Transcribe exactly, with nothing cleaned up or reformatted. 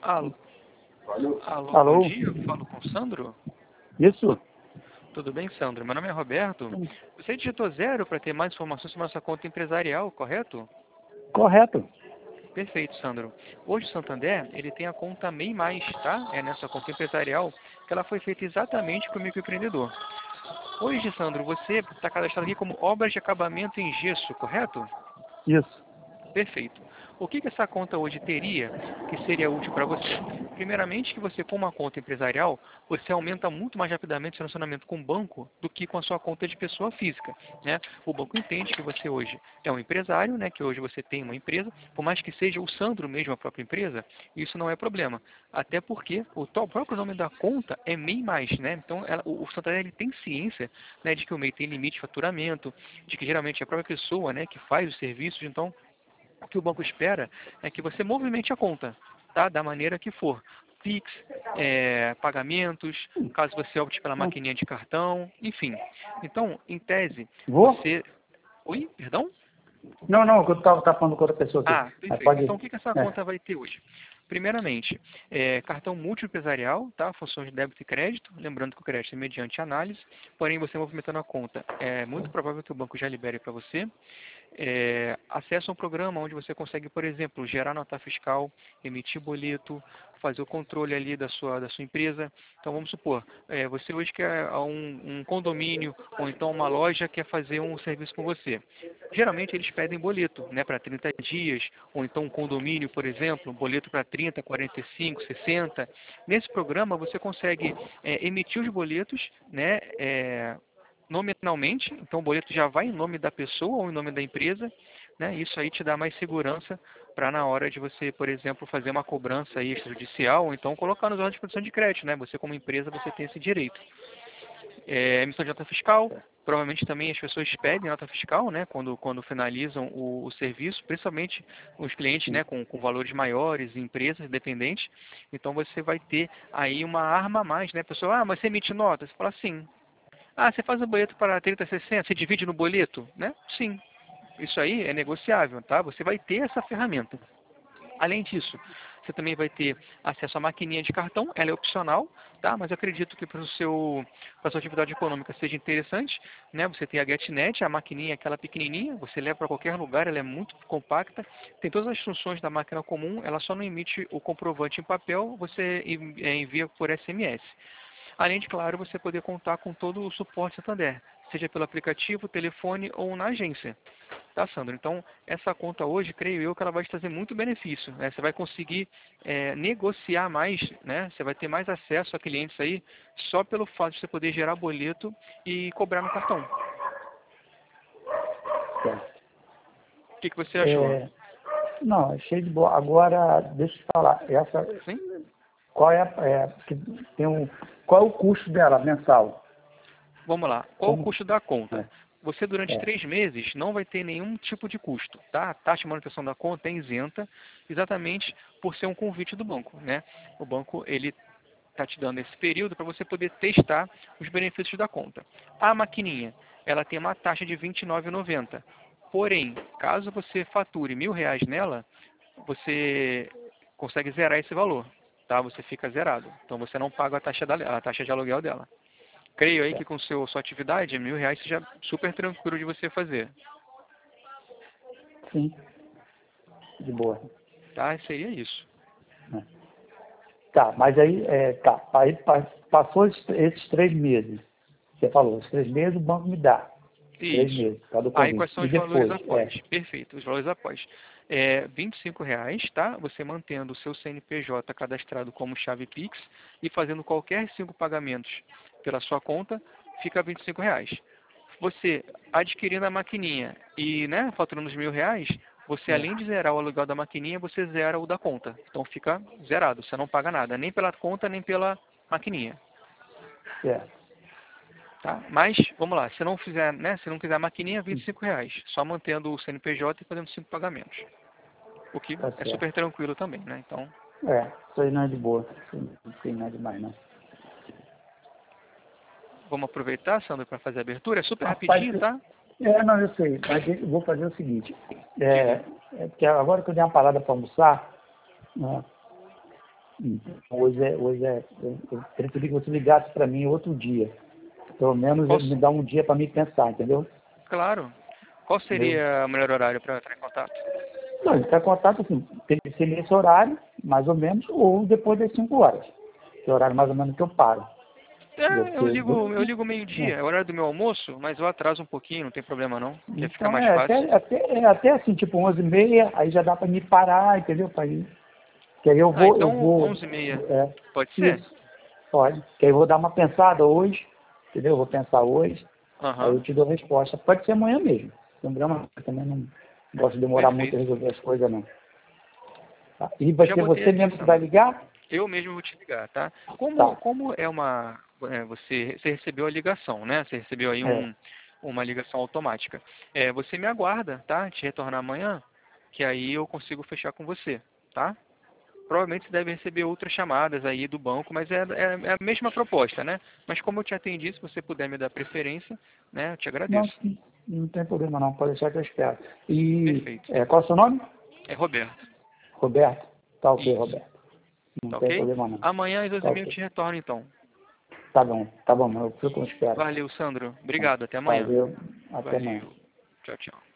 Alô, alô, bom Alô? dia, eu falo com o Sandro? Isso? Tudo bem, Sandro? Meu nome é Roberto. Você digitou zero para ter mais informações sobre a sua conta empresarial, correto? Correto. Perfeito, Sandro. Hoje o Santander, ele tem a conta MEI Mais, tá? É nessa conta empresarial que ela foi feita exatamente para o microempreendedor. Hoje, Sandro, você está cadastrado aqui como obras de acabamento em gesso, correto? Isso. Perfeito. O que, que essa conta hoje teria que seria útil para você? Primeiramente, que você com uma conta empresarial, você aumenta muito mais rapidamente o seu relacionamento com o banco do que com a sua conta de pessoa física, né? O banco entende que você hoje é um empresário, né? Que hoje você tem uma empresa, por mais que seja o Sandro mesmo a própria empresa, isso não é problema. Até porque o próprio nome da conta é MEI Mais, né? Então ela, o, o Santander ele tem ciência, né, de que o MEI tem limite de faturamento, de que geralmente é a própria pessoa, né, que faz os serviços, então o que o banco espera é que você movimente a conta, tá? Da maneira que for. Pix, é, pagamentos, caso você opte pela maquininha de cartão, enfim. Então, em tese, Vou? você... Oi? Perdão? Não, não, eu estava falando com outra pessoa aqui. Ah, Mas perfeito. pode Então, ir. o que, que essa É. conta vai ter hoje? Primeiramente, é, cartão multiempresarial, tá? Funções de débito e crédito. Lembrando que o crédito é mediante análise. Porém, você movimentando a conta, é muito provável que o banco já libere para você. É, acesso a um programa onde você consegue, por exemplo, gerar nota fiscal, emitir boleto, fazer o controle ali da sua, da sua empresa. Então, vamos supor, é, você hoje quer um, um condomínio ou então uma loja quer fazer um serviço com você. Geralmente, eles pedem boleto, né, para trinta dias, ou então um condomínio, por exemplo, um boleto para trinta, quarenta e cinco, sessenta. Nesse programa, você consegue é, emitir os boletos, né, é, nominalmente, então o boleto já vai em nome da pessoa ou em nome da empresa, né? Isso aí te dá mais segurança para na hora de você, por exemplo, fazer uma cobrança extrajudicial ou então colocar nos órgãos de produção de crédito, né? Você como empresa, você tem esse direito. É, emissão de nota fiscal, provavelmente também as pessoas pedem nota fiscal, né? Quando, quando finalizam o, o serviço, principalmente os clientes, né? Com, com valores maiores, empresas dependentes. Então você vai ter aí uma arma a mais, né? A pessoa, ah, mas você emite nota? Você fala, sim. Ah, você faz o boleto para trinta, sessenta, você divide no boleto, né? Sim. Isso aí é negociável, tá? Você vai ter essa ferramenta. Além disso, você também vai ter acesso à maquininha de cartão, ela é opcional, tá? Mas eu acredito que para o seu, para a sua atividade econômica seja interessante, né? Você tem a GetNet, a maquininha aquela pequenininha, você leva para qualquer lugar, ela é muito compacta, tem todas as funções da máquina comum, ela só não emite o comprovante em papel, você envia por S M S. Além de, claro, você poder contar com todo o suporte Santander, seja pelo aplicativo, telefone ou na agência. Tá, Sandro? Então, essa conta hoje, creio eu, que ela vai te trazer muito benefício, né? Você vai conseguir é, negociar mais, né? Você vai ter mais acesso a clientes aí, só pelo fato de você poder gerar boleto e cobrar no cartão. Certo. O que, que você achou? É, não, achei de boa. Agora, deixa eu te falar. Essa, Sim? qual é, a- é que tem um, qual é o custo dela mensal? Vamos lá. Qual o Como? custo da conta? É, Você, durante é, três meses, não vai ter nenhum tipo de custo, tá? A taxa de manutenção da conta é isenta, exatamente por ser um convite do banco, né? O banco, ele está te dando esse período para você poder testar os benefícios da conta. A maquininha, ela tem uma taxa de vinte e nove reais e noventa centavos. Porém, caso você fature mil reais nela, você consegue zerar esse valor, tá? Você fica zerado. Então você não paga a taxa, da, a taxa de aluguel dela. Creio aí que certo. com seu, sua atividade, mil reais seja super tranquilo de você fazer. Sim, de boa. Tá? Seria isso. É. Tá, mas aí, é, tá, aí pa- passou esses, esses três meses. Você falou, os três meses o banco me dá. Três Isso. meses, cada Aí quais convite. são E os valores depois, após? é, Perfeito, os valores após. É, vinte e cinco reais, tá? Você mantendo o seu C N P J cadastrado como chave Pix e fazendo qualquer cinco pagamentos pela sua conta, fica vinte e cinco reais. Você adquirindo a maquininha e, né, faturando os mil reais, você é, além de zerar o aluguel da maquininha, você zera o da conta. Então fica zerado, você não paga nada, nem pela conta, nem pela maquininha. certo. Tá? Mas, vamos lá, se não fizer, né, se não quiser a maquininha, vinte e cinco reais. Só mantendo o C N P J e fazendo cinco pagamentos. O que Tá é certo. super tranquilo também, né? Então, É, isso aí não é de boa. Isso não tem nada demais, não. vamos aproveitar, Sandro, para fazer a abertura. É super Rapaz, rapidinho, tá? é, não, eu sei, mas eu vou fazer o seguinte. Diga. É, é que agora que eu dei uma parada para almoçar, né, Então, hoje é, hoje é, eu, eu preferi que você ligasse para mim outro dia. Pelo menos Posso? me dá um dia para mim pensar, entendeu? Claro. Qual Entendeu? seria o melhor horário para entrar em contato? Não, entrar em contato, assim, tem que ser nesse horário, mais ou menos, ou depois das cinco horas. Que é o horário mais ou menos que eu paro. Entendeu? É, eu Porque, ligo, eu ligo é. meio-dia, é o horário do meu almoço, mas eu atraso um pouquinho, não tem problema não, que fica Então, mais é fácil. até, até, é até assim, tipo onze e meia, aí já dá para me parar, entendeu? Pra ir. Que aí eu Ah, vou, eu então vou, onze e meia. é, Pode ser? isso, pode. Que aí eu vou dar uma pensada hoje, entendeu? Eu vou pensar hoje, aí Aham, eu te dou a resposta. Pode ser amanhã mesmo. Lembrando, eu também não gosto de demorar muito a perfeito. resolver as coisas, não. Tá? E Eu vai já ser botei você aqui, mesmo que vai Sandro. ligar? Eu mesmo vou te ligar, tá? Como, Tá. como é uma... é, você, você recebeu a ligação, né? Você recebeu aí É. um, uma ligação automática. É, você me aguarda, tá? Te retornar amanhã, que aí eu consigo fechar com você, tá? Provavelmente você deve receber outras chamadas aí do banco, mas é, é, é a mesma proposta, né? Mas como eu te atendi, se você puder me dar preferência, né? Eu te Não, agradeço. não tem problema não, pode deixar que eu espero. E Perfeito. é, qual é o seu nome? É Roberto. Roberto? Tá ok, Isso. Roberto. Não Tá tem ok? problema não. Amanhã às doze Tá e meia eu ok. te retorno então. Tá bom, tá bom, eu fico com espera. Valeu, Sandro. Tá. Obrigado. Até amanhã. Valeu, até amanhã. Valeu. Tchau, tchau.